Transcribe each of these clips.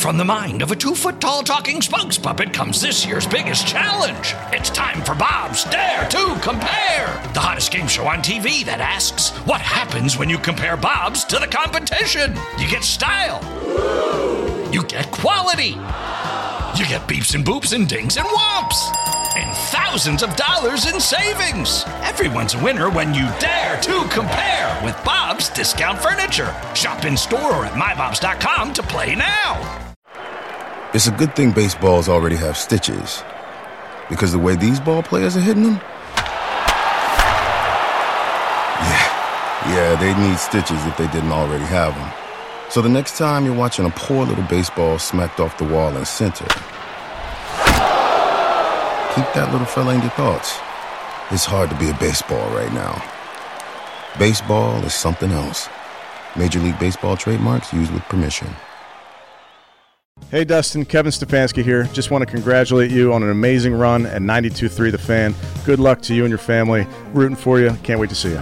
From the mind of a 2-foot-tall talking spokes puppet comes this year's biggest challenge. It's time for Bob's Dare to Compare, the hottest game show on TV that asks, what happens when you compare Bob's to the competition? You get style. You get quality. You get beeps and boops and dings and whomps. And thousands of dollars in savings. Everyone's a winner when you dare to compare with Bob's Discount Furniture. Shop in store or at mybobs.com to play now. It's a good thing baseballs already have stitches, because the way these ball players are hitting them, yeah, they need stitches if they didn't already have them. So the next time you're watching a poor little baseball smacked off the wall in center, keep that little fella in your thoughts. It's hard to be a baseball right now. Baseball is something else. Major League Baseball trademarks used with permission. Hey, Dustin. Kevin Stefanski here. Just want to congratulate you on an amazing run at 92.3 The Fan. Good luck to you and your family. Rooting for you. Can't wait to see you.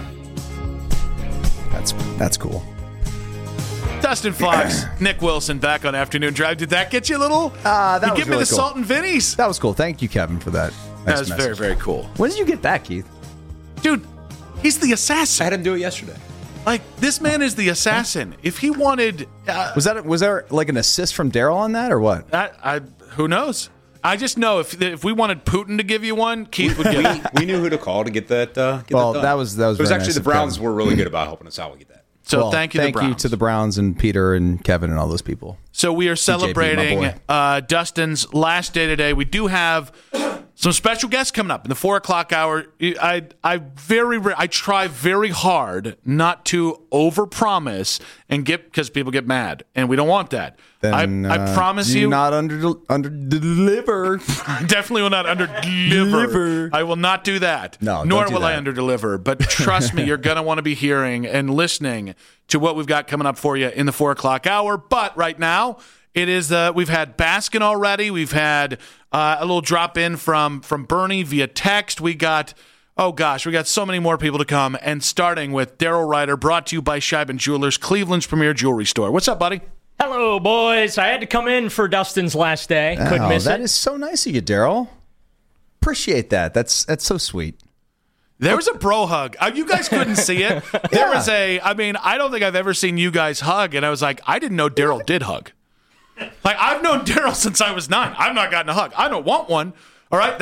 That's cool. Dustin Fox, Nick Wilson back on Afternoon Drive. Did that get you a little? That was give me really the cool. Salt and Vinnies. That was cool. Thank you, Kevin, for that. That was very, very cool. When did you get that, Keith? Dude, he's the assassin. I had him do it yesterday. Like, this man is the assassin. If he wanted... Was there like an assist from Daryl on that or what? Who knows? I just know if we wanted Putin to give you one, Keith would give it. We knew who to call to get that. That was. It was very actually nice the of Browns Kevin. were really good about helping us out. We get that. So thank you, Thank you to the Browns and Peter and Kevin and all those people. So we are celebrating TJP, my Dustin's last day today. We do have some special guests coming up in the 4 o'clock hour. I try very hard not to overpromise and because people get mad, and we don't want that. Then, I promise you, not under deliver. I definitely will not under deliver. I will not do that. No, nor don't do will I that. under deliver. But trust me, you're gonna want to be hearing and listening to what we've got coming up for you in the 4 o'clock hour. But right now, it is we've had Baskin already. We've had a little drop in from Bernie via text. We got so many more people to come. And starting with Daryl Ryder, brought to you by Scheiben Jewelers, Cleveland's premier jewelry store. What's up, buddy? Hello, boys. I had to come in for Dustin's last day. Couldn't miss it. That is so nice of you, Daryl. Appreciate that. That's so sweet. There was a bro hug. You guys couldn't see it. There was I don't think I've ever seen you guys hug. And I was like, I didn't know Daryl did hug. Like, I've known Daryl since I was 9. I've not gotten a hug. I don't want one. All right?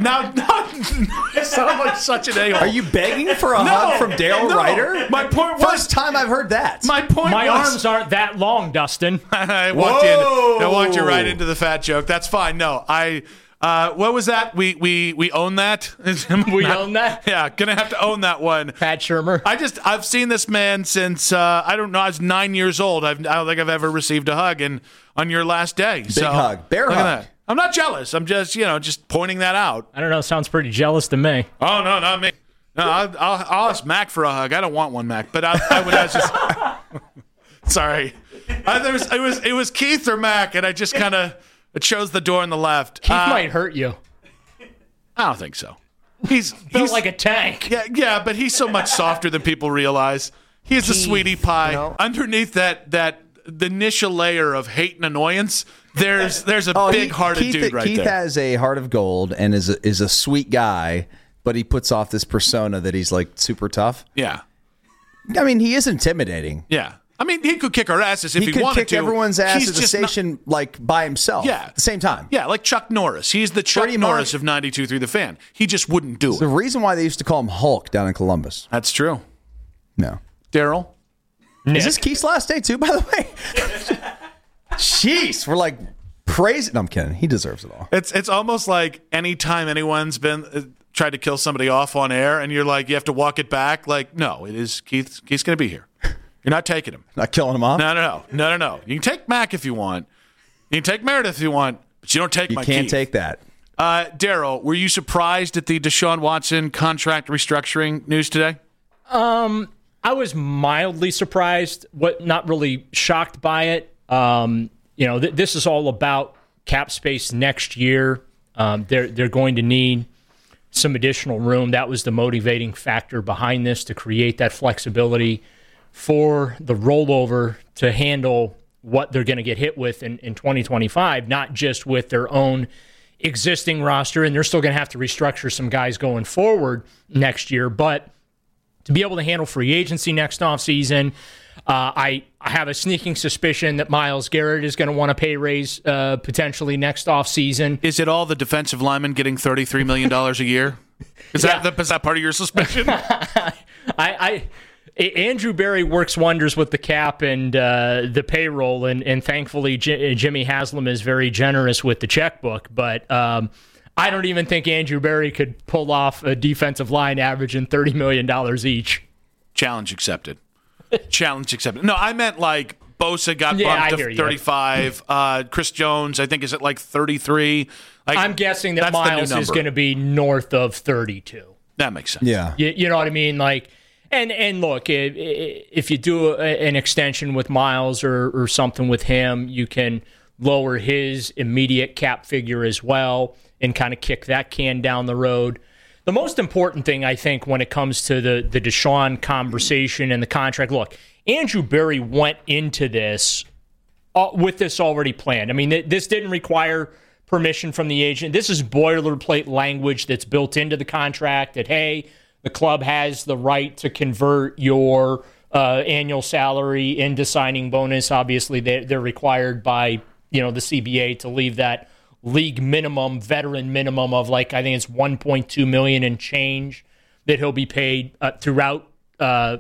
I sound like such an a-hole. Are you begging for a hug from Daryl Ryder? My point was... First time I've heard that. My arms aren't that long, Dustin. I walked you right into the fat joke. That's fine. No, what was that? We own that. We own that. Yeah, gonna have to own that one. Pat Shurmur. I've seen this man since I don't know. I was 9 years old. I don't think I've ever received a hug, and on your last day, big hug, bear look hug. at that. I'm not jealous. I'm just just pointing that out. I don't know. Sounds pretty jealous to me. Oh no, not me. No, I'll ask Mac for a hug. I don't want one, Mac, but I would just. Sorry, it was Keith or Mac, and I just kind of. It chose the door on the left. Keith might hurt you. I don't think so. He's Built like a tank. Yeah, but he's so much softer than people realize. He's a sweetie pie. Underneath the initial layer of hate and annoyance, there's a big-hearted dude right there. Keith has a heart of gold and is a sweet guy, but he puts off this persona that he's like super tough. Yeah. I mean, he is intimidating. Yeah. I mean, he could kick our asses if he wanted to. He could kick everyone's ass He's at the just station like by himself at the same time. Yeah, like Chuck Norris. He's the Chuck Norris of 92.3 The Fan. He just wouldn't do it. The reason why they used to call him Hulk down in Columbus. That's true. No. Daryl? Is this Keith's last day too, by the way? Jeez, we're like praising. No, I'm kidding. He deserves it all. It's almost like anytime anyone's been tried to kill somebody off on air and you're like, you have to walk it back. Like, no, it is Keith's going to be here. You're not taking him. Not killing him off? No. You can take Mac if you want. You can take Meredith if you want, but you don't take my Keith. You can't take that. Daryl, were you surprised at the Deshaun Watson contract restructuring news today? I was mildly surprised, not really shocked by it. This is all about cap space next year. They're going to need some additional room. That was the motivating factor behind this, to create that flexibility for the rollover to handle what they're going to get hit with in 2025, not just with their own existing roster, and they're still going to have to restructure some guys going forward next year, but to be able to handle free agency next offseason, I have a sneaking suspicion that Myles Garrett is going to want a pay raise potentially next offseason. Is it all the defensive linemen getting $33 million a year? Is that part of your suspicion? Andrew Berry works wonders with the cap and the payroll, and thankfully Jimmy Haslam is very generous with the checkbook. But I don't even think Andrew Berry could pull off a defensive line averaging $30 million each. Challenge accepted. Challenge accepted. No, I meant like Bosa got bumped to 35. Chris Jones, I think, is at like 33. I'm guessing that Myles is going to be north of 32. That makes sense. Yeah. You know what I mean? Like, and look, if you do an extension with Myles or something with him, you can lower his immediate cap figure as well and kind of kick that can down the road. The most important thing, I think, when it comes to the Deshaun conversation and the contract, look, Andrew Berry went into this with this already planned. I mean, this didn't require permission from the agent. This is boilerplate language that's built into the contract that, hey, the club has the right to convert your annual salary into signing bonus. Obviously, they're required by the CBA to leave that league minimum, veteran minimum of I think it's $1.2 million and change that he'll be paid throughout the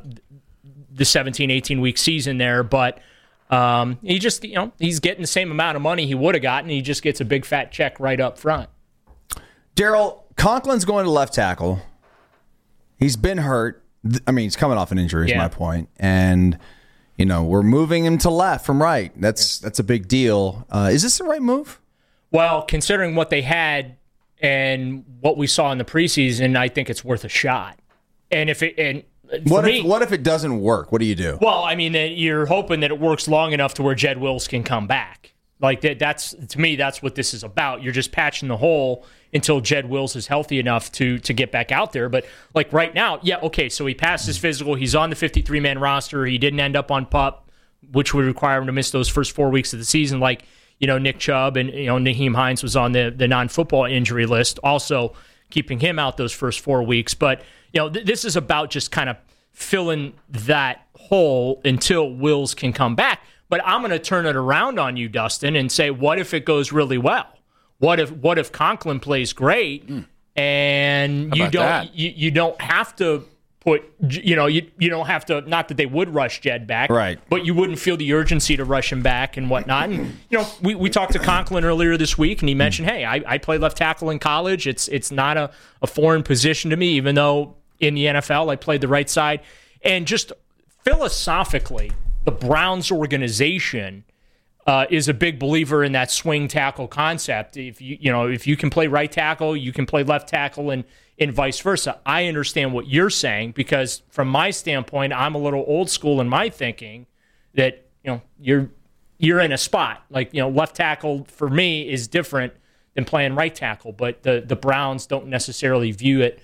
17-18 week season there. But he just he's getting the same amount of money he would have gotten. He just gets a big fat check right up front. Daryl, Conklin's going to left tackle. He's been hurt. I mean, he's coming off an injury is my point. And we're moving him to left from right. That's a big deal. Is this the right move? Well, considering what they had and what we saw in the preseason, I think it's worth a shot. And what if it doesn't work? What do you do? Well, I mean, you're hoping that it works long enough to where Jed Wills can come back. That's to me, that's what this is about. You're just patching the hole until Jed Wills is healthy enough to get back out there. But right now, so he passed his physical. He's on the 53-man roster. He didn't end up on PUP, which would require him to miss those first 4 weeks of the season. Nick Chubb and Nyheim Hines was on the non-football injury list, also keeping him out those first 4 weeks. But this is about just kind of filling that hole until Wills can come back. But I'm going to turn it around on you, Dustin, and say, what if it goes really well? What if Conklin plays great and you don't have to put you don't have to, not that they would rush Jed back, right? But you wouldn't feel the urgency to rush him back and whatnot. And we talked to Conklin earlier this week, and he mentioned, hey, I played left tackle in college. It's not a foreign position to me, even though in the NFL I played the right side. And just philosophically, the Browns organization is a big believer in that swing tackle concept. If you can play right tackle, you can play left tackle, and vice versa. I understand what you're saying, because from my standpoint, I'm a little old school in my thinking that you're in a spot left tackle for me is different than playing right tackle, but the Browns don't necessarily view it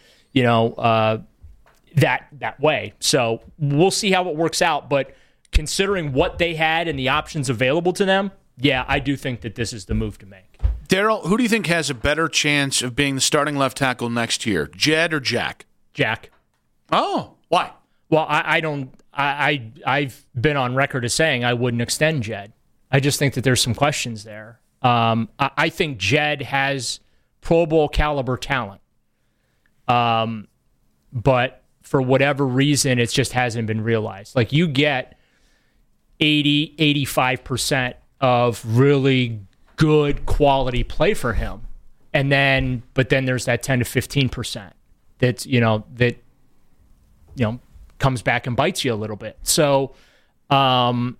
that way. So we'll see how it works out, but considering what they had and the options available to them, I do think that this is the move to make. Daryl, who do you think has a better chance of being the starting left tackle next year, Jed or Jack? Jack. Oh, why? Well, I've been on record as saying I wouldn't extend Jed. I just think that there's some questions there. I think Jed has Pro Bowl caliber talent. But for whatever reason, it just hasn't been realized. You get 80-85% of really good quality play for him, but then there's that 10 to 15% that's that comes back and bites you a little bit. So I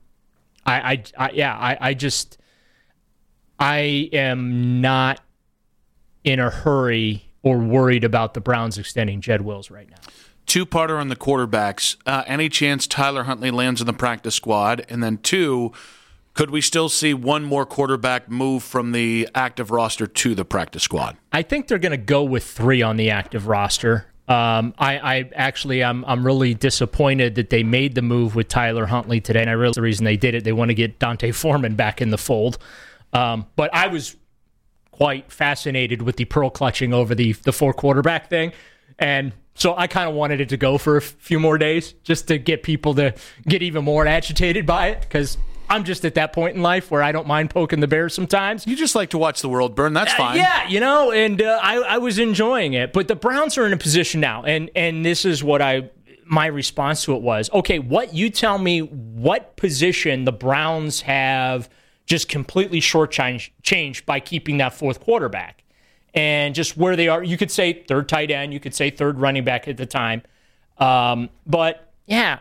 am not in a hurry or worried about the Browns extending Jed Wills right now. Two-parter on the quarterbacks. Any chance Tyler Huntley lands in the practice squad? And then two, could we still see one more quarterback move from the active roster to the practice squad? I think they're going to go with 3 on the active roster. I'm really disappointed that they made the move with Tyler Huntley today, and I realize the reason they did it, they want to get Dante Foreman back in the fold. But I was quite fascinated with the pearl clutching over the 4-quarterback thing, and so I kind of wanted it to go for a few more days just to get people to get even more agitated by it, because I'm just at that point in life where I don't mind poking the bear sometimes. You just like to watch the world burn. That's fine. Yeah, and I was enjoying it. But the Browns are in a position now, and this is what my response to it was, okay, you tell me what position the Browns have just completely shortchanged by keeping that 4th quarterback. And just where they are, you could say 3rd tight end, you could say 3rd running back at the time. But, yeah,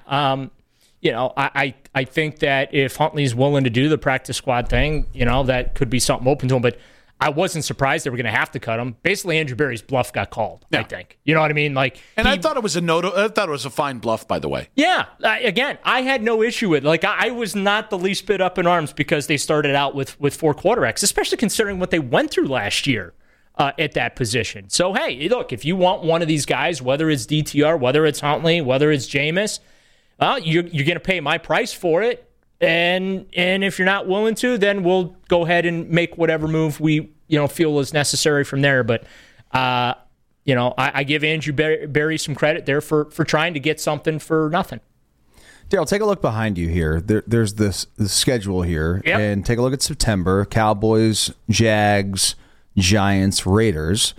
I think that if Huntley's willing to do the practice squad thing, that could be something open to him. But I wasn't surprised they were going to have to cut him. Basically, Andrew Berry's bluff got called, I think. You know what I mean? I thought it was a fine bluff, by the way. Yeah. Again, I had no issue with it. I was not the least bit up in arms because they started out with 4 quarterbacks, especially considering what they went through last year. At that position. So, hey, look, if you want one of these guys, whether it's DTR, whether it's Huntley, whether it's Jameis, well, you're going to pay my price for it. And if you're not willing to, then we'll go ahead and make whatever move we feel is necessary from there. But, I give Andrew Berry some credit there for trying to get something for nothing. Daryl, take a look behind you here. There's the schedule here. Yep. And take a look at September. Cowboys, Jags, Giants, Raiders.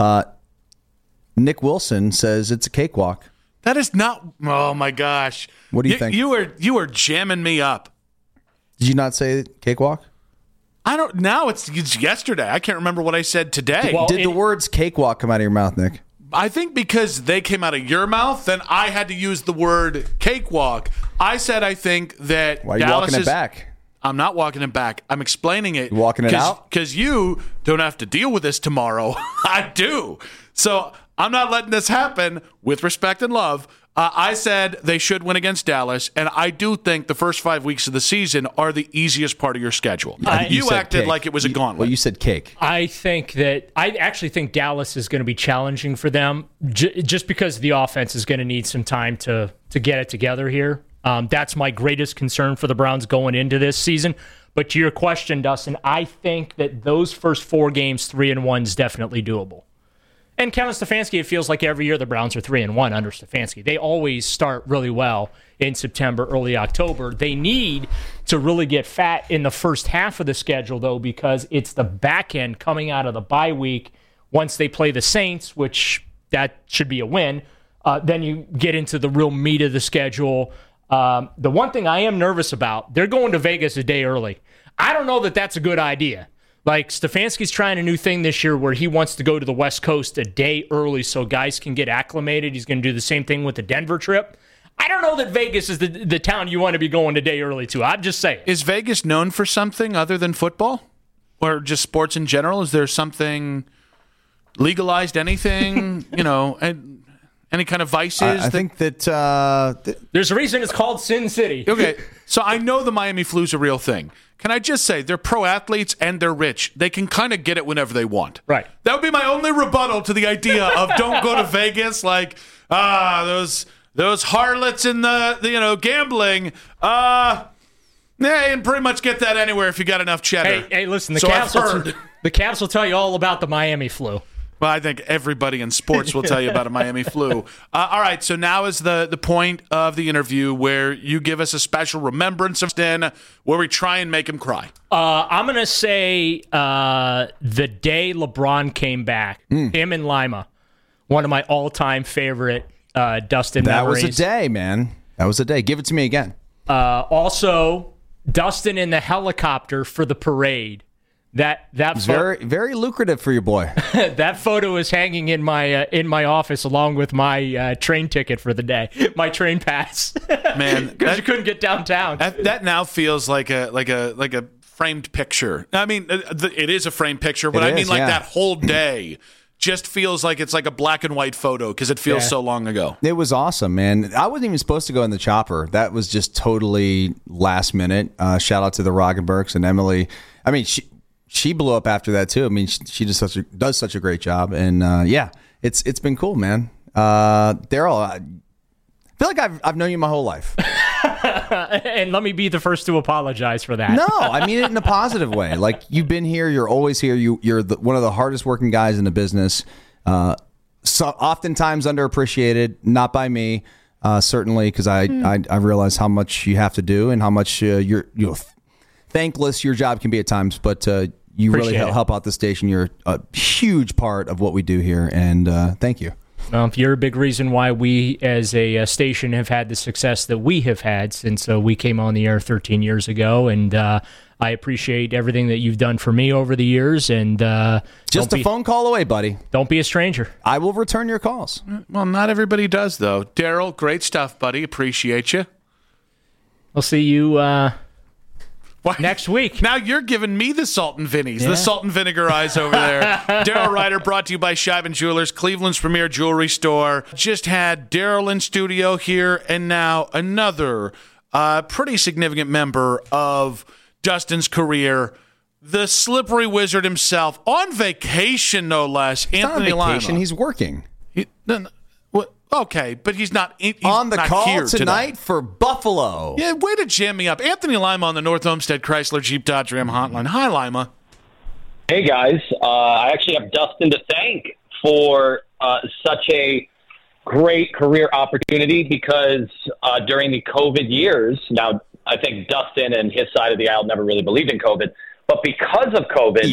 Nick Wilson says it's a cakewalk. That is not. Oh my gosh! What do you think? You were jamming me up. Did you not say cakewalk? I don't. Now it's yesterday. I can't remember what I said today. Well, Did the words cakewalk come out of your mouth, Nick? I think because they came out of your mouth, then I had to use the word cakewalk. I said I think that Why are you Dallas walking it back? I'm not walking it back. I'm explaining it. You walking it out? Because you don't have to deal with this tomorrow. I do. So I'm not letting this happen with respect and love. I said they should win against Dallas, and I do think the first 5 weeks of the season are the easiest part of your schedule. You acted cake. like it was a gauntlet. Well, you said cake. I actually think Dallas is going to be challenging for them just because the offense is going to need some time to get it together here. That's my greatest concern for the Browns going into this season. But to your question, Dustin, I think that those first 4 games, 3-1, is definitely doable. And Kevin Stefanski, it feels like every year the Browns are 3-1 under Stefanski. They always start really well in September, early October. They need to really get fat in the first half of the schedule, though, because it's the back end coming out of the bye week. Once they play the Saints, which that should be a win, then you get into the real meat of the schedule. The one thing I am nervous about, they're going to Vegas a day early. I don't know that that's a good idea. Like, Stefanski's trying a new thing this year where he wants to go to the West Coast a day early so guys can get acclimated. He's going to do the same thing with the Denver trip. I don't know that Vegas is the town you want to be going a day early to. I'm just saying. Is Vegas known for something other than football? Or just sports in general? Is there something legalized, anything, any kind of vices? I think that there's a reason it's called Sin City. Okay, so I know the Miami Flu's a real thing. Can I just say, they're pro athletes and they're rich. They can kind of get it whenever they want. Right. That would be my only rebuttal to the idea of don't go to Vegas. Like, those harlots in the gambling. Yeah, you can pretty much get that anywhere if you got enough cheddar. Hey, listen, the Cavs will tell you all about the Miami Flu. Well, I think everybody in sports will tell you about a Miami Flu. All right, so now is the point of the interview where you give us a special remembrance of Stan, where we try and make him cry. I'm going to say the day LeBron came back, him and Lima, one of my all-time favorite Dustin memories. That was a day, man. That was a day. Give it to me again. Also, Dustin in the helicopter for the parade. That very, very lucrative for your boy. That photo is hanging in my office along with my train ticket for the day, my train pass. Man, because you couldn't get downtown. That now feels like a framed picture. I mean, it is a framed picture, but that whole day just feels like it's like a black and white photo because it feels so long ago. It was awesome, man. I wasn't even supposed to go in the chopper. That was just totally last minute. Shout out to the Roggenbergs and Emily. I mean, she blew up after that too. I mean, she just does such a great job, and it's been cool, man. Daryl, I feel like I've known you my whole life. And let me be the first to apologize for that. No, I mean it in a positive way. Like, you've been here, you're always here. You're one of the hardest working guys in the business. So oftentimes underappreciated, not by me, certainly, because I realize how much you have to do and how much you're thankless your job can be at times. But you really help out the station. You're a huge part of what we do here, and thank you. Well, you're a big reason why we, as a station, have had the success that we have had since we came on the air 13 years ago, and I appreciate everything that you've done for me over the years. And just a phone call away, buddy. Don't be a stranger. I will return your calls. Well, not everybody does, though. Daryl, great stuff, buddy. Appreciate you. We'll see you next week. Now you're giving me the salt and vinnies, the salt and vinegar eyes over there. Daryl Ryder, brought to you by Shivan Jewelers, Cleveland's premier jewelry store. Just had Daryl in studio here, and now another pretty significant member of Dustin's career, the slippery wizard himself, on vacation, no less. He's Anthony not on vacation. Lima. He's working. Okay, but he's not he's on the not call here tonight for Buffalo. Yeah, way to jam me up. Anthony Lima on the North Olmsted Chrysler Jeep Dodge Ram hotline. Hi, Lima. Hey, guys. I actually have Dustin to thank for such a great career opportunity because during the COVID years, now I think Dustin and his side of the aisle never really believed in COVID, but because of COVID,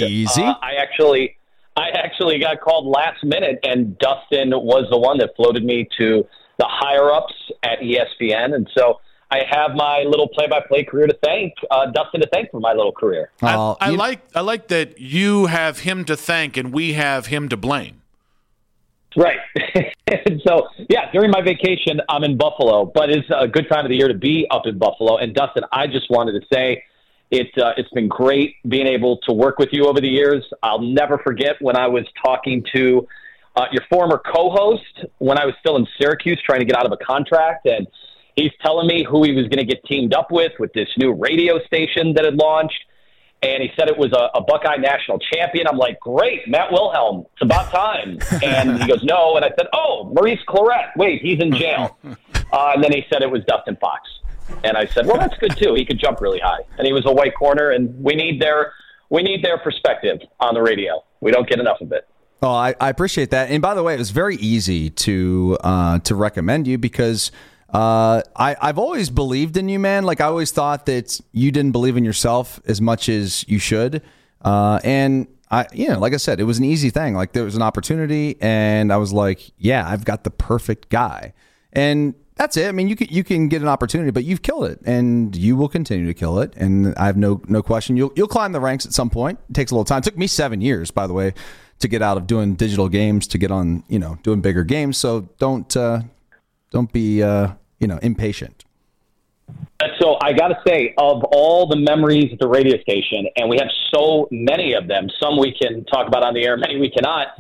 I actually got called last minute, and Dustin was the one that floated me to the higher-ups at ESPN. And so I have my little play-by-play career to thank, Dustin to thank for my little career. I like that you have him to thank and we have him to blame. Right. So, yeah, during my vacation, I'm in Buffalo, but it's a good time of the year to be up in Buffalo. And, Dustin, I just wanted to say, it's been great being able to work with you over the years. I'll never forget when I was talking to your former co-host when I was still in Syracuse trying to get out of a contract, and he's telling me who he was going to get teamed up with this new radio station that had launched, and he said it was a Buckeye national champion. I'm like, great, Matt Wilhelm, it's about time. And he goes, no, and I said, oh, Maurice Clarett, wait, he's in jail. And then he said it was Dustin Fox. And I said, well, that's good, too. He could jump really high. And he was a white corner, and we need their perspective on the radio. We don't get enough of it. Oh, I appreciate that. And by the way, it was very easy to recommend you because I've always believed in you, man. Like, I always thought that you didn't believe in yourself as much as you should. And like I said, it was an easy thing. Like, there was an opportunity, and I was like, yeah, I've got the perfect guy. And that's it. I mean, you can get an opportunity, but you've killed it, and you will continue to kill it. And I have no question you'll climb the ranks at some point. It takes a little time. It took me 7 years, by the way, to get out of doing digital games to get on, doing bigger games. So don't be impatient. So I got to say, of all the memories at the radio station, and we have so many of them, some we can talk about on the air, many we cannot.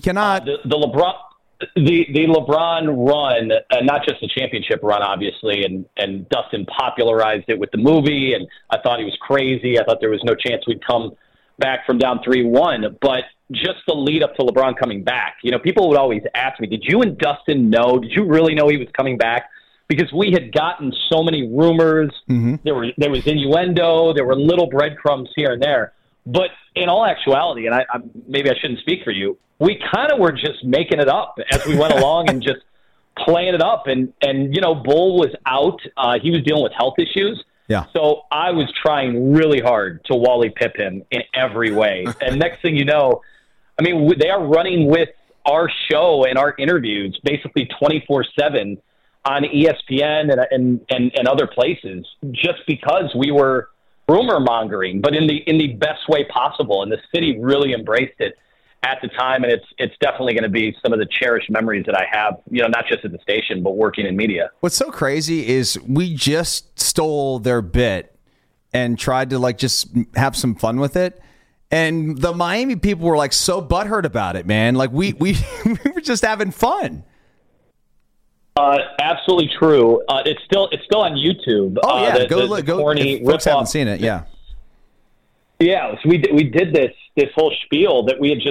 The LeBron run, not just the championship run, obviously, and Dustin popularized it with the movie, and I thought he was crazy. I thought there was no chance we'd come back from down 3-1, but just the lead up to LeBron coming back. People would always ask me, did you and Dustin know? Did you really know he was coming back? Because we had gotten so many rumors. Mm-hmm. There was innuendo. There were little breadcrumbs here and there. But in all actuality, and I maybe I shouldn't speak for you, we kind of were just making it up as we went along and just playing it up. And Bull was out. He was dealing with health issues. Yeah. So I was trying really hard to Wally Pip him in every way. And next thing you know, I mean, they are running with our show and our interviews basically 24/7 on ESPN and other places just because we were rumor mongering, but in the best way possible. And the city really embraced it at the time, and it's definitely going to be some of the cherished memories that I have, not just at the station, but working in media. What's so crazy is we just stole their bit and tried to just have some fun with it. And the Miami people were so butthurt about it, man. We were just having fun. Absolutely true. It's still on YouTube. Oh yeah, go look. If folks haven't seen it, yeah. Yeah, so we did this whole spiel that we had just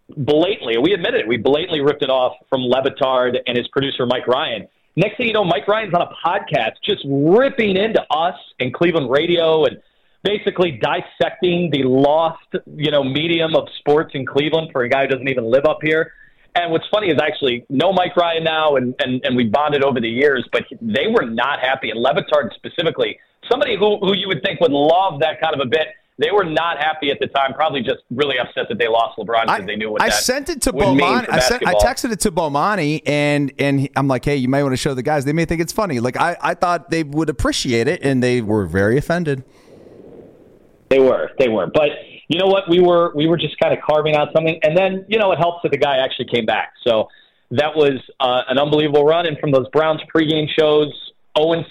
blatantly, we admitted it, we blatantly ripped it off from Le Batard and his producer, Mike Ryan. Next thing you know, Mike Ryan's on a podcast just ripping into us and Cleveland radio and basically dissecting the lost, medium of sports in Cleveland for a guy who doesn't even live up here. And what's funny is I actually know Mike Ryan now, and we bonded over the years, but they were not happy. And Le Batard specifically, somebody who you would think would love that kind of a bit, they were not happy at the time, probably just really upset that they lost LeBron because they knew what that sent it to Bomani. I texted it to Bomani, and I'm like, hey, you might want to show the guys. They may think it's funny. Like, I thought they would appreciate it, and they were very offended. They were. But you know what? We were just kind of carving out something. And then, it helps that the guy actually came back. So that was an unbelievable run. And from those Browns pregame shows, 0-16,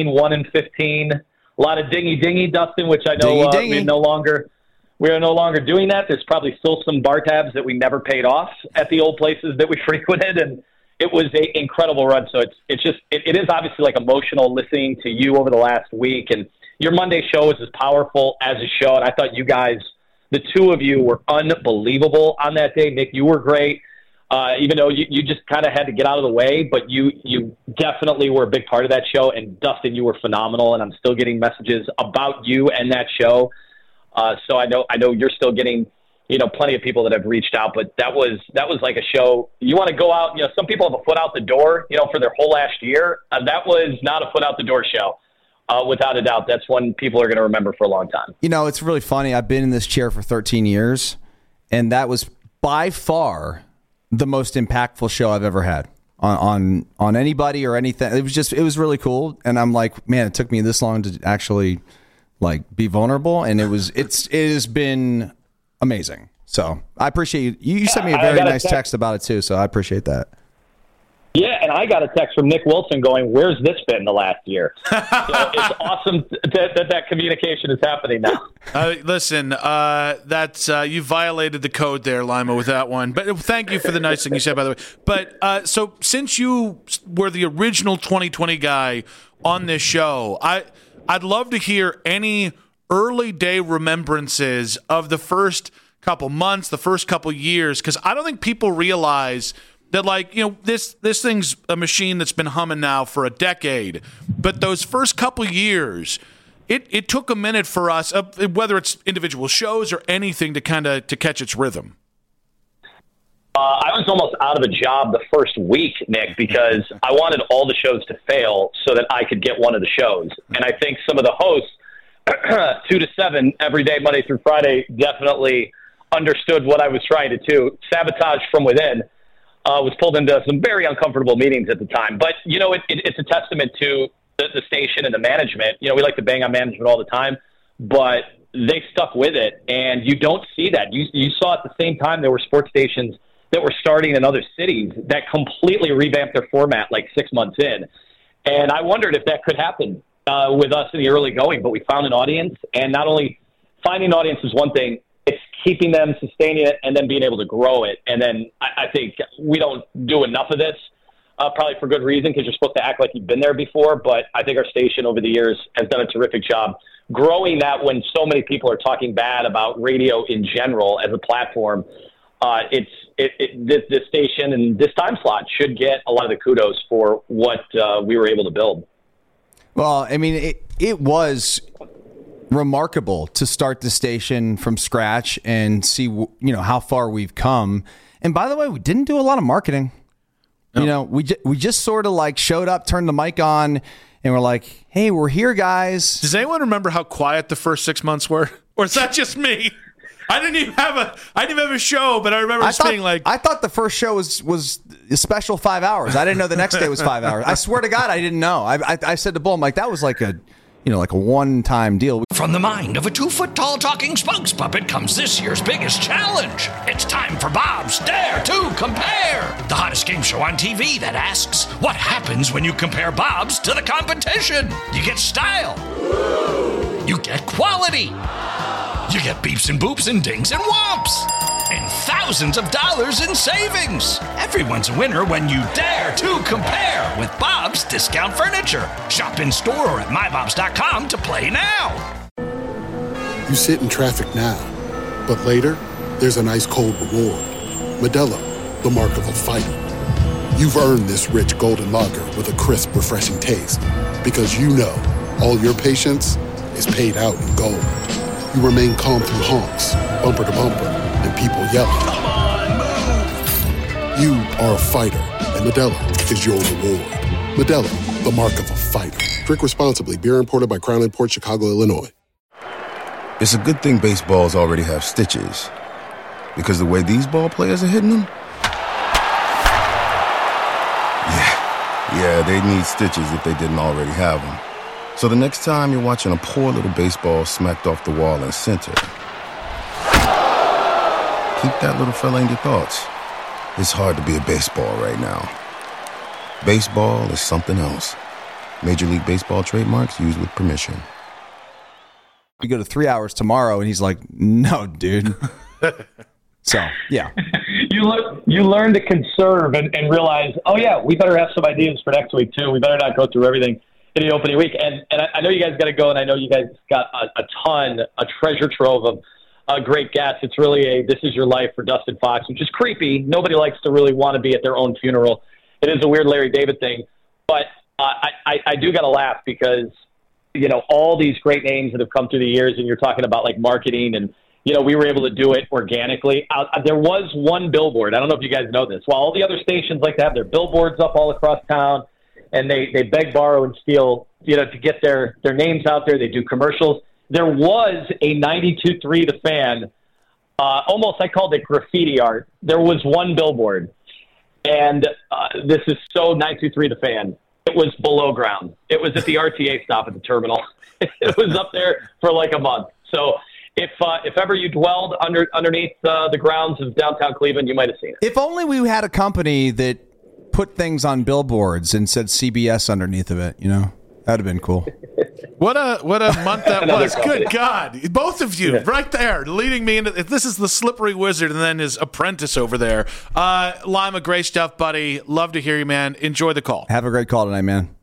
1-15, a lot of dingy, Dustin, which I know we're no longer doing that. There's probably still some bar tabs that we never paid off at the old places that we frequented. And it was an incredible run. So it is obviously like emotional listening to you over the last week. And your Monday show is as powerful as a show. And I thought you guys, the two of you, were unbelievable on that day. Nick, you were great. Even though you just kind of had to get out of the way, but you definitely were a big part of that show. And Dustin, you were phenomenal, and I'm still getting messages about you and that show. So I know you're still getting, plenty of people that have reached out, but that was like a show. You want to go out, some people have a foot out the door, for their whole last year. That was not a foot out the door show. Without a doubt, that's one people are going to remember for a long time. It's really funny. I've been in this chair for 13 years, and that was by far the most impactful show I've ever had on anybody or anything. It was really cool. And I'm like, man, it took me this long to actually be vulnerable. And it has been amazing. So I appreciate you. You sent me a very nice text about it too. So I appreciate that. Yeah, and I got a text from Nick Wilson going, where's this been the last year? So it's awesome that communication is happening now. Listen, that's you violated the code there, Lima, with that one. But thank you for the nice thing you said, by the way. But so since you were the original 2020 guy on this show, I'd love to hear any early day remembrances of the first couple months, the first couple years, because I don't think people realize that, this thing's a machine that's been humming now for a decade. But those first couple years, it took a minute for us, whether it's individual shows or anything, to catch its rhythm. I was almost out of a job the first week, Nick, because I wanted all the shows to fail so that I could get one of the shows. And I think some of the hosts, 2 to 7 every day, Monday through Friday, definitely understood what I was trying to do. Sabotage from within. Was pulled into some very uncomfortable meetings at the time. But, it's a testament to the station and the management. We like to bang on management all the time, but they stuck with it. And you don't see that. You saw at the same time there were sports stations that were starting in other cities that completely revamped their format 6 months in. And I wondered if that could happen with us in the early going, but we found an audience. And not only finding an audience is one thing, it's keeping them, sustaining it, and then being able to grow it. And then I think we don't do enough of this, probably for good reason, because you're supposed to act like you've been there before. But I think our station over the years has done a terrific job growing that when so many people are talking bad about radio in general as a platform. This station and this time slot should get a lot of the kudos for what we were able to build. Well, I mean, it was remarkable to start the station from scratch and see how far we've come. And by the way, we didn't do a lot of marketing. No. We just sort of showed up, turned the mic on, and we're like, hey, we're here, guys. Does anyone remember how quiet the first 6 months were? Or is that just me? I didn't even have a show, but I remember being like, I thought the first show was a special 5 hours. I didn't know the next day was 5 hours. I swear to God, I didn't know. I said to Bull, I'm like, that was like a one-time deal. From the mind of a 2-foot-tall talking spokes puppet comes this year's biggest challenge. It's time for Bob's Dare to Compare, the hottest game show on TV that asks, what happens when you compare Bob's to the competition? You get style. You get quality. You get beeps and boops and dings and whomps. And thousands of dollars in savings. Everyone's a winner when you dare to compare with Bob's Discount Furniture. Shop in store or at mybobs.com to play now. You sit in traffic now, but later, there's an ice cold reward. Modelo, the mark of a fighter. You've earned this rich golden lager with a crisp, refreshing taste. Because you know, all your patience is paid out in gold. You remain calm through honks, bumper to bumper, and people yelling. Come on, move! You are a fighter, and Modelo is your reward. Modelo, the mark of a fighter. Drink responsibly. Beer imported by Crown Imports, Chicago, Illinois. It's a good thing baseballs already have stitches. Because the way these ball players are hitting them? Yeah, they need stitches if they didn't already have them. So the next time you're watching a poor little baseball smacked off the wall in center, keep that little fella in your thoughts. It's hard to be a baseball right now. Baseball is something else. Major League Baseball trademarks used with permission. We go to 3 hours tomorrow, and he's like, no, dude. So, yeah. You learn to conserve and realize, oh, yeah, we better have some ideas for next week, too. We better not go through everything in the opening week. And I know you guys got to go, and I know you guys got a treasure trove of great guests. It's really This Is Your Life for Dustin Fox, which is creepy. Nobody likes to really want to be at their own funeral. It is a weird Larry David thing. But I do got to laugh because, you know, all these great names that have come through the years, and you're talking about, like, marketing and, you know, we were able to do it organically. There was one billboard. I don't know if you guys know this. While all the other stations like to have their billboards up all across town, and they beg, borrow, and steal, you know, to get their names out there. They do commercials. There was a 92.3 The Fan, almost I called it graffiti art. There was one billboard, and this is so 92.3 The Fan. It was below ground. It was at the RTA stop at the terminal. It was up there for like a month. So if ever you dwelled underneath the grounds of downtown Cleveland, you might have seen it. If only we had a company that put things on billboards and said CBS underneath of it, you know, that'd have been cool. What a month that was. company. Good God. Both of you right there leading me into this is the slippery wizard and then his apprentice over there. Lima, great stuff, buddy. Love to hear you, man. Enjoy the call. Have a great call tonight, man.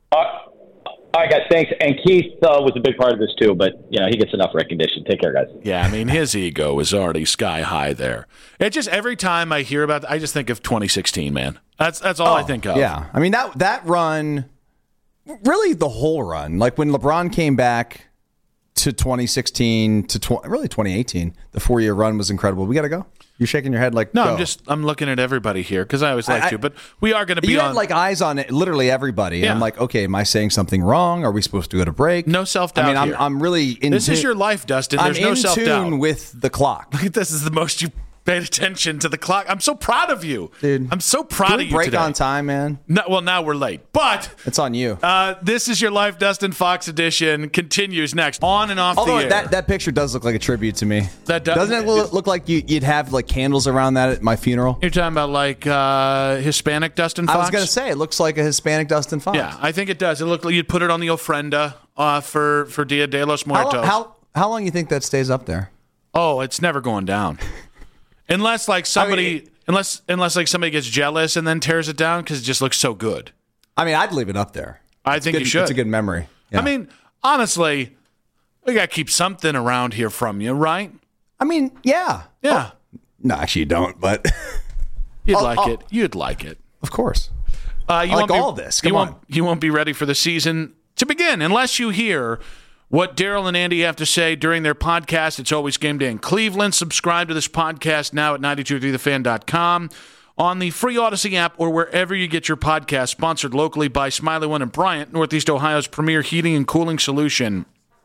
All right, guys, thanks. And Keith was a big part of this, too, but, you know, he gets enough recognition. Take care, guys. Yeah, I mean, his ego is already sky high there. It just, every time I hear about it, I just think of 2016, man. That's all I think of. Yeah. I mean, that run, really the whole run, like when LeBron came back to 2016 to really 2018, the 4-year run was incredible. We got to go. You're shaking your head like, no, go. I'm looking at everybody here because I always like to, but we are going to be you on. had like eyes on it, literally everybody. Yeah. And I'm like, okay, am I saying something wrong? Are we supposed to go to break? No self-doubt. I mean, here. I'm really in This is your life, Dustin. There's no self-doubt. I'm in tune with the clock. This is the most you paid attention to the clock. I'm so proud of you, dude. I'm so proud of you break today. on time, man. No, well, now we're late, but it's on you. This Is Your Life, Dustin Fox edition continues next on and off the air. That picture does look like a tribute to me. Doesn't it look like you'd have like candles around that at my funeral? You're talking about like Hispanic Dustin Fox? I was going to say it looks like a Hispanic Dustin Fox. Yeah, I think it does. It looked like you'd put it on the ofrenda for Dia de los Muertos. How long do you think that stays up there? Oh, it's never going down. Unless like somebody, unless like somebody gets jealous and then tears it down because it just looks so good. I mean, I'd leave it up there. I think you should. It's a good memory. Yeah. I mean, honestly, we got to keep something around here from you, right? I mean, yeah. Yeah. Oh, no, actually, you don't, but you'd like it. You'd like it. Of course. You I like all this. Come on. You won't be ready for the season to begin unless you hear what Daryl and Andy have to say during their podcast. It's Always Game Day in Cleveland. Subscribe to this podcast now at 923thefan.com, on the free Odyssey app, or wherever you get your podcast. Sponsored locally by Smiley One and Bryant, Northeast Ohio's premier heating and cooling solution.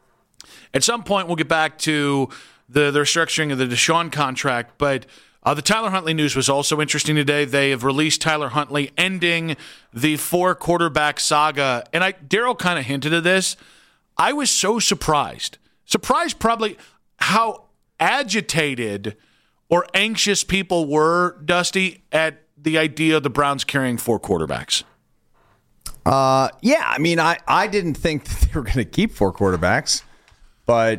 At some point, we'll get back to the restructuring of the Deshaun contract, but the Tyler Huntley news was also interesting today. They have released Tyler Huntley, ending the 4-quarterback saga. And Daryl kind of hinted at this. I was so surprised probably how agitated or anxious people were, Dusty, at the idea of the Browns carrying 4 quarterbacks. Yeah, I mean, I didn't think that they were going to keep 4 quarterbacks, but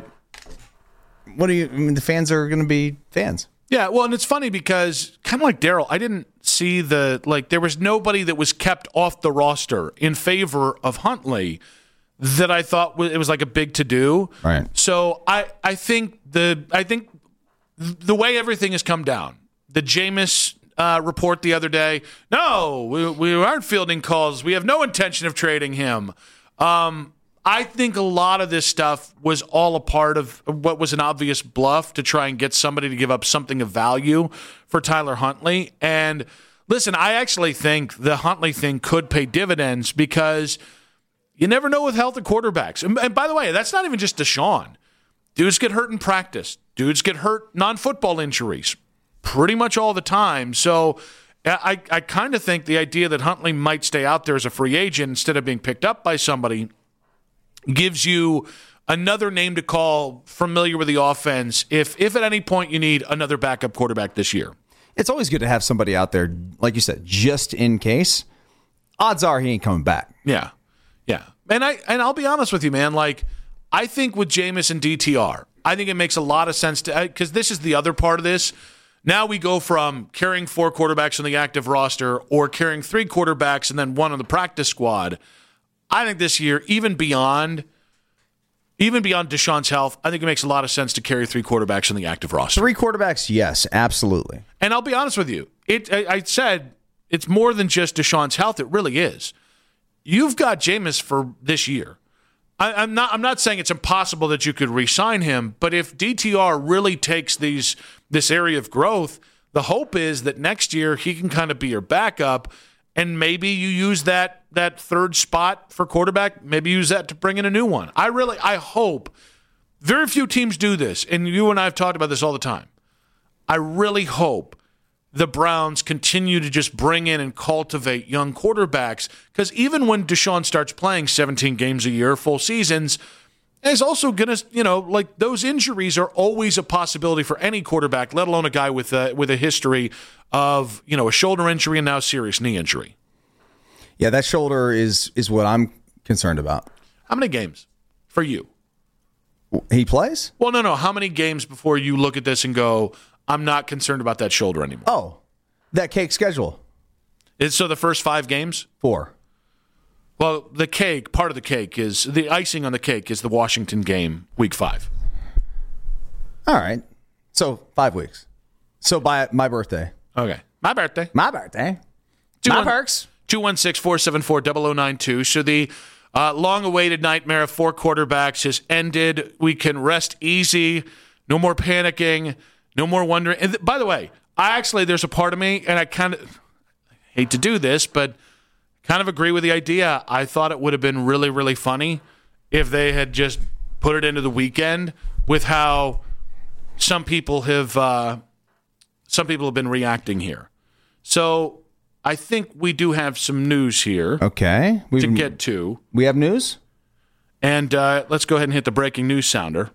the fans are going to be fans. Yeah, well, and it's funny because kind of like Daryl, I didn't see there was nobody that was kept off the roster in favor of Huntley that I thought it was like a big to-do. Right. So I think the way everything has come down, the Jameis report the other day, no, we aren't fielding calls. We have no intention of trading him. I think a lot of this stuff was all a part of what was an obvious bluff to try and get somebody to give up something of value for Tyler Huntley. And listen, I actually think the Huntley thing could pay dividends because you never know with healthy quarterbacks. And by the way, that's not even just Deshaun. Dudes get hurt in practice. Dudes get hurt non-football injuries pretty much all the time. So I kind of think the idea that Huntley might stay out there as a free agent instead of being picked up by somebody gives you another name to call familiar with the offense if at any point you need another backup quarterback this year. It's always good to have somebody out there, like you said, just in case. Odds are he ain't coming back. Yeah. And I'll be honest with you, man. Like, I think with Jameis and DTR, I think it makes a lot of sense to, because this is the other part of this. Now we go from carrying 4 quarterbacks on the active roster or carrying 3 quarterbacks and then 1 on the practice squad. I think this year, even beyond Deshaun's health, I think it makes a lot of sense to carry 3 quarterbacks on the active roster. 3 quarterbacks, yes, absolutely. And I'll be honest with you. I said it's more than just Deshaun's health. It really is. You've got Jameis for this year. I'm not saying it's impossible that you could re-sign him, but if DTR really takes this area of growth, the hope is that next year he can kind of be your backup, and maybe you use that third spot for quarterback, maybe use that to bring in a new one. I hope. Very few teams do this, and you and I have talked about this all the time. I really hope the Browns continue to just bring in and cultivate young quarterbacks, because even when Deshaun starts playing 17 games a year, full seasons, it's also going to, those injuries are always a possibility for any quarterback, let alone a guy with a history of, a shoulder injury and now serious knee injury. Yeah, that shoulder is what I'm concerned about. How many games for you? He plays? Well, no. How many games before you look at this and go, I'm not concerned about that shoulder anymore? Oh, that cake schedule. So the first 5 games? 4. Well, part of the cake is, the icing on the cake is the Washington game, week 5. All right. So 5 weeks. So by my birthday. Okay. My birthday. My perks. 216-474-0092. So the long-awaited nightmare of 4 quarterbacks has ended. We can rest easy. No more panicking. No more wondering. And by the way, there's a part of me, and I kind of hate to do this, but kind of agree with the idea. I thought it would have been really, really funny if they had just put it into the weekend with how some people have been reacting here. So I think we do have some news here. Okay. To get to. We have news? And let's go ahead and hit the breaking news sounder.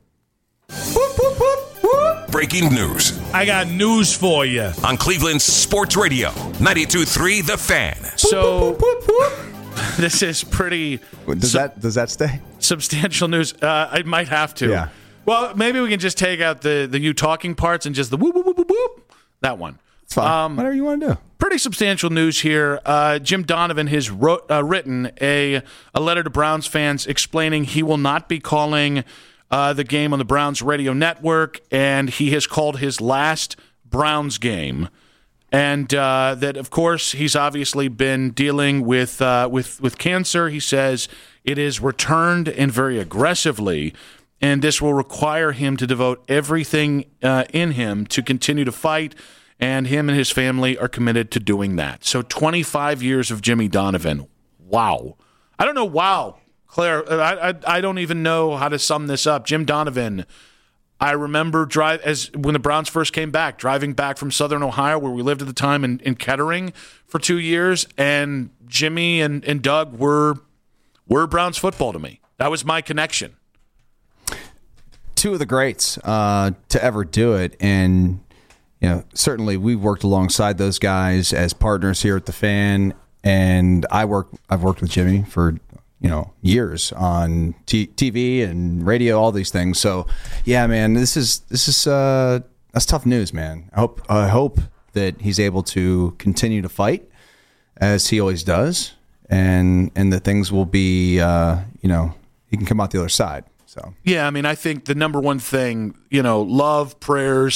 Breaking news. I got news for you. On Cleveland Sports Radio, 92.3 The Fan. So this is pretty... Does that stay? Substantial news. I might have to. Yeah. Well, maybe we can just take out the you talking parts and just the whoop, whoop, whoop, whoop, whoop. That one. It's fine. Whatever you want to do. Pretty substantial news here. Jim Donovan has written a letter to Browns fans explaining he will not be calling the game on the Browns radio network, and he has called his last Browns game. And that, of course, he's obviously been dealing with cancer. He says it is returned and very aggressively, and this will require him to devote everything in him to continue to fight, and him and his family are committed to doing that. So 25 years of Jimmy Donovan. Wow. I don't know, wow. Claire, I don't even know how to sum this up. Jim Donovan, I remember when the Browns first came back, driving back from Southern Ohio, where we lived at the time, in Kettering for 2 years, and Jimmy and Doug were Browns football to me. That was my connection. 2 of the greats to ever do it, and certainly we've worked alongside those guys as partners here at the Fan, and I've worked with Jimmy for years on TV and radio, all these things. So, yeah, man, this is that's tough news, man. I hope that he's able to continue to fight as he always does, and that things will be, he can come out the other side. So, yeah, I mean, I think the number one thing, love, prayers,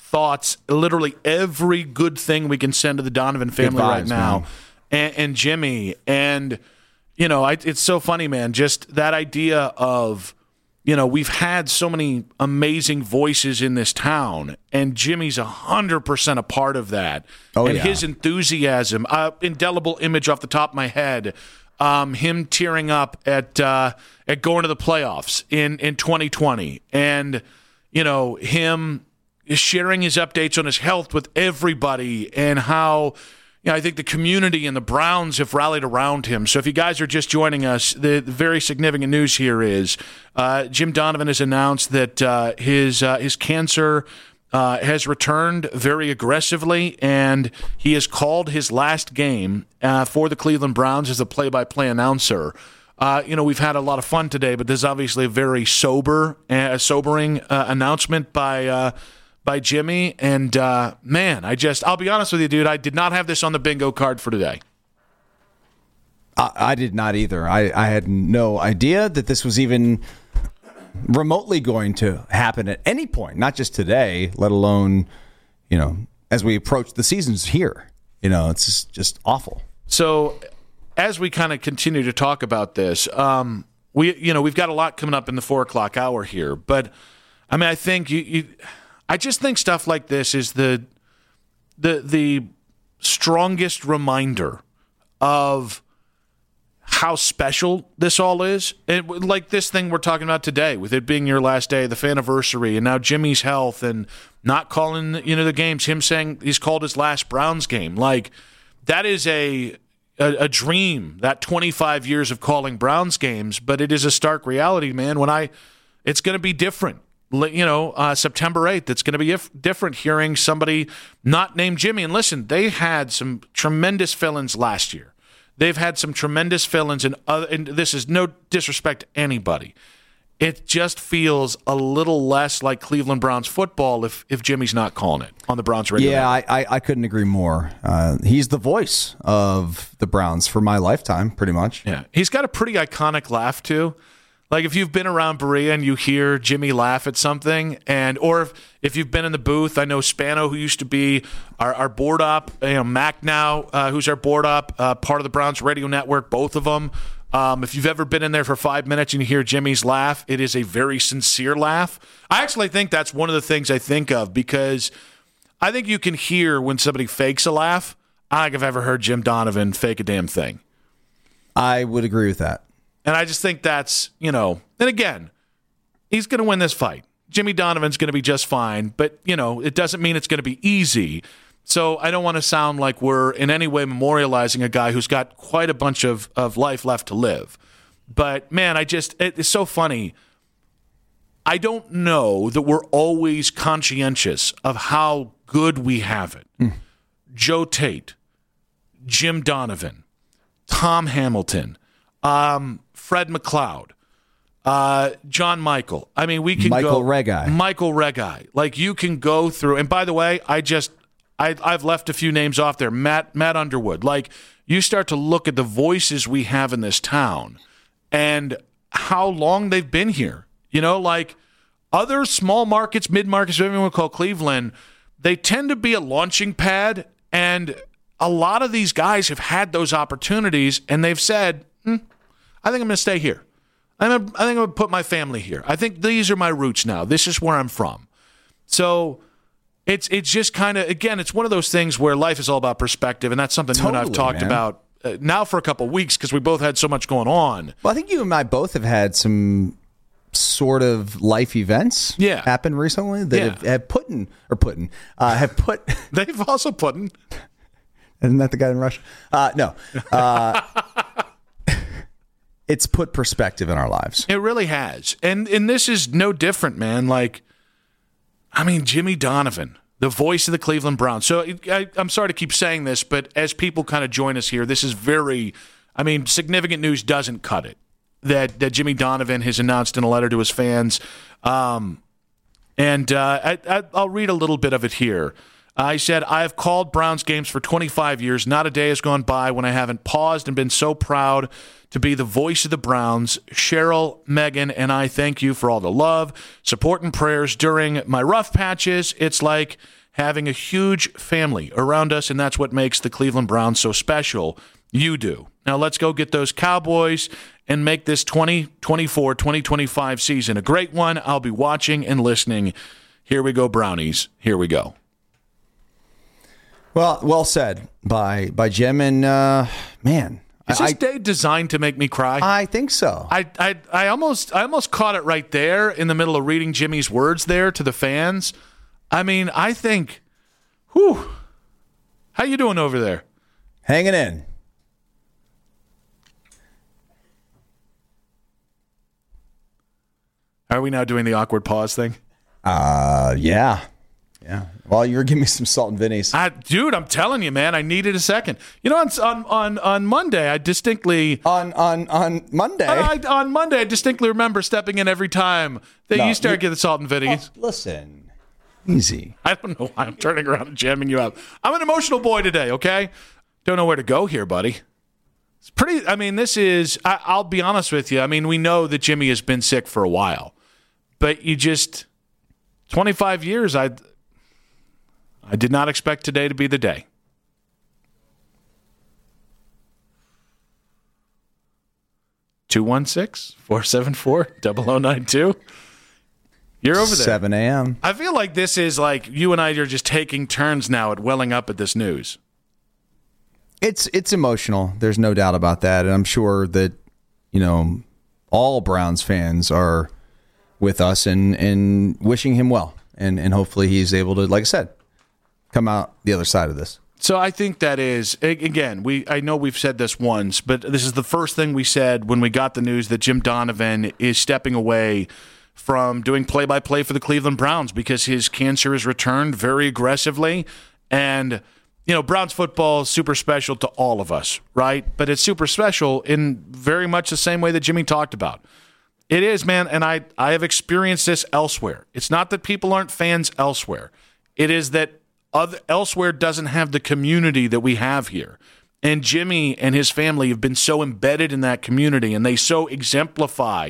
thoughts, literally every good thing we can send to the Donovan family vibes, right now, and Jimmy. And, it's so funny, man, just that idea of, we've had so many amazing voices in this town, and Jimmy's 100% a part of that. His enthusiasm, indelible image off the top of my head, him tearing up at going to the playoffs in 2020, and him sharing his updates on his health with everybody, and how I think the community and the Browns have rallied around him. So if you guys are just joining us, the very significant news here is Jim Donovan has announced that his cancer has returned very aggressively, and he has called his last game for the Cleveland Browns as the play-by-play announcer. We've had a lot of fun today, but this is obviously a very sobering announcement by Jimmy. And, man, I'll be honest with you, dude, I did not have this on the bingo card for today. I did not either. I had no idea that this was even remotely going to happen at any point, not just today, let alone, as we approach the seasons here. It's just awful. So as we kind of continue to talk about this, we've got a lot coming up in the 4 o'clock hour here, but I mean, I think I just think stuff like this is the strongest reminder of how special this all is. Like this thing we're talking about today, with it being your last day, the faniversary, and now Jimmy's health, and not calling the games. Him saying he's called his last Browns game. Like that is a dream. That 25 years of calling Browns games, but it is a stark reality, man. It's going to be different. September 8th, it's going to be different hearing somebody not named Jimmy. And listen, they had some tremendous fill-ins last year. They've had some tremendous fill-ins, and this is no disrespect to anybody. It just feels a little less like Cleveland Browns football if Jimmy's not calling it on the Browns radio. Yeah, I couldn't agree more. He's the voice of the Browns for my lifetime, pretty much. Yeah, he's got a pretty iconic laugh, too. Like if you've been around Berea and you hear Jimmy laugh at something, or if you've been in the booth, I know Spano, who used to be our board op, Mac now, who's our board op, part of the Browns radio network, both of them. If you've ever been in there for 5 minutes and you hear Jimmy's laugh, it is a very sincere laugh. I actually think that's one of the things I think of, because I think you can hear when somebody fakes a laugh. I don't think I've ever heard Jim Donovan fake a damn thing. I would agree with that. And I just think that's, and again, he's going to win this fight. Jimmy Donovan's going to be just fine, but, it doesn't mean it's going to be easy. So I don't want to sound like we're in any way memorializing a guy who's got quite a bunch of life left to live. But, man, it's so funny. I don't know that we're always conscientious of how good we have it. Joe Tate, Jim Donovan, Tom Hamilton, Fred McLeod, John Michael. I mean, we can Michael Regai. Michael Regai. Like, you can go through. And by the way, I've left a few names off there. Matt Underwood. Like, you start to look at the voices we have in this town and how long they've been here. Like other small markets, mid-markets, whatever you want to call Cleveland, they tend to be a launching pad. And a lot of these guys have had those opportunities, and they've said, I think I'm going to stay here. I think I'm going to put my family here. I think these are my roots now. This is where I'm from. So it's just kind of, again, it's one of those things where life is all about perspective, and that's something you and I have talked about now for a couple of weeks because we both had so much going on. Well, I think you and I both have had some sort of life events happen recently that have put. They've also put. Isn't that the guy in Russia? No. It's put perspective in our lives. It really has. And this is no different, man. Like, I mean, Jimmy Donovan, the voice of the Cleveland Browns. So I'm sorry to keep saying this, but as people kind of join us here, this is significant news doesn't cut it. That Jimmy Donovan has announced in a letter to his fans. I'll read a little bit of it here. He said, I have called Browns games for 25 years. Not a day has gone by when I haven't paused and been so proud to be the voice of the Browns. Cheryl, Megan, and I thank you for all the love, support, and prayers during my rough patches. It's like having a huge family around us, and that's what makes the Cleveland Browns so special. You do. Now let's go get those Cowboys and make this 2024-2025 season a great one. I'll be watching and listening. Here we go, Brownies. Here we go. Well said by Jim. And man, is this day designed to make me cry? I think so. I almost caught it right there in the middle of reading Jimmy's words there to the fans. I mean, I think, whew, how you doing over there? Hanging in. Are we now doing the awkward pause thing? Yeah. Well, you were giving me some salt and Vinny's. Dude, I'm telling you, man, I needed a second. You know, on Monday, I distinctly on Monday. On Monday, I distinctly remember stepping in every time that you started getting salt and Vinny's. Listen, easy. I don't know why I'm turning around and jamming you up. I'm an emotional boy today. Okay, don't know where to go here, buddy. It's pretty. I mean, this is. I'll be honest with you. I mean, we know that Jimmy has been sick for a while, but 25 years. I did not expect today to be the day. (216-474-0092). You're over there. 7 a.m. I feel like this is like you and I are just taking turns now at welling up at this news. It's emotional. There's no doubt about that. And I'm sure that, all Browns fans are with us and wishing him well. And hopefully he's able to, like I said, come out the other side of this. So I think that is, again, I know we've said this once, but this is the first thing we said when we got the news that Jim Donovan is stepping away from doing play-by-play for the Cleveland Browns because his cancer has returned very aggressively. And, Browns football is super special to all of us, right? But it's super special in very much the same way that Jimmy talked about. It is, man, and I have experienced this elsewhere. It's not that people aren't fans elsewhere. It is that elsewhere doesn't have the community that we have here. And Jimmy and his family have been so embedded in that community, and they so exemplify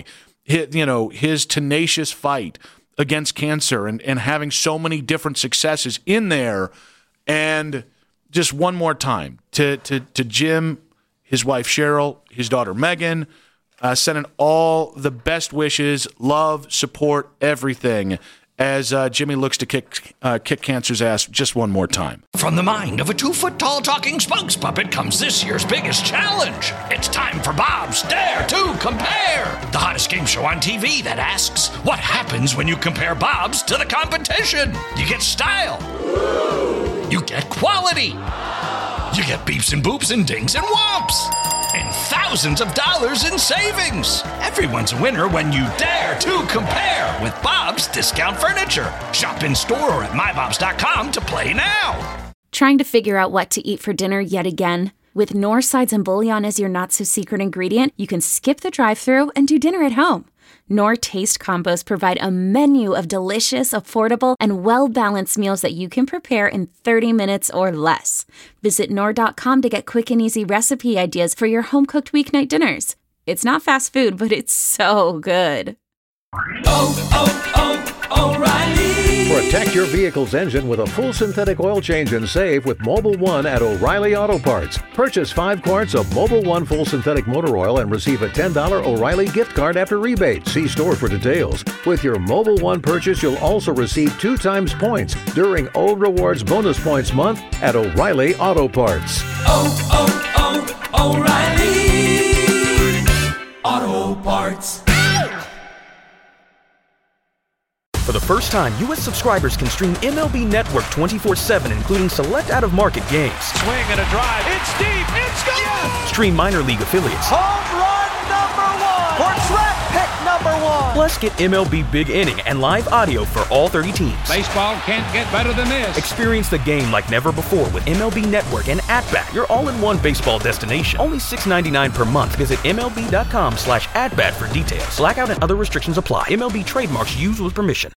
his tenacious fight against cancer and having so many different successes in there. And just one more time to Jim, his wife Cheryl, his daughter Megan, sending all the best wishes, love, support, everything as Jimmy looks to kick cancer's ass just one more time. From the mind of a 2-foot-tall talking spokes puppet comes this year's biggest challenge. It's time for Bob's Dare to Compare, the hottest game show on TV that asks, what happens when you compare Bob's to the competition? You get style. You get quality. You get beeps and boops and dings and whomps. And thousands of dollars in savings. Everyone's a winner when you dare to compare with Bob's Discount Furniture. Shop in store or at mybobs.com to play now. Trying to figure out what to eat for dinner yet again? With Knorr sides and bouillon as your not-so-secret ingredient, you can skip the drive-thru and do dinner at home. Knorr Taste Combos provide a menu of delicious, affordable, and well-balanced meals that you can prepare in 30 minutes or less. Visit Knorr.com to get quick and easy recipe ideas for your home-cooked weeknight dinners. It's not fast food, but it's so good. O'Reilly. Protect your vehicle's engine with a full synthetic oil change and save with Mobil 1 at O'Reilly Auto Parts. Purchase 5 quarts of Mobil 1 full synthetic motor oil and receive a $10 O'Reilly gift card after rebate. See store for details. With your Mobil 1 purchase, you'll also receive 2 times points during O Rewards Bonus Points Month at O'Reilly Auto Parts. O'Reilly Auto Parts. For the first time, U.S. subscribers can stream MLB Network 24/7, including select out-of-market games. Swing and a drive. It's deep. It's gone. Yes! Stream minor league affiliates. Home run #1. Or draft pick #1. Plus, get MLB Big Inning and live audio for all 30 teams. Baseball can't get better than this. Experience the game like never before with MLB Network and At-Bat, your all-in-one baseball destination. Only $6.99 per month. Visit MLB.com/AtBat for details. Blackout and other restrictions apply. MLB trademarks used with permission.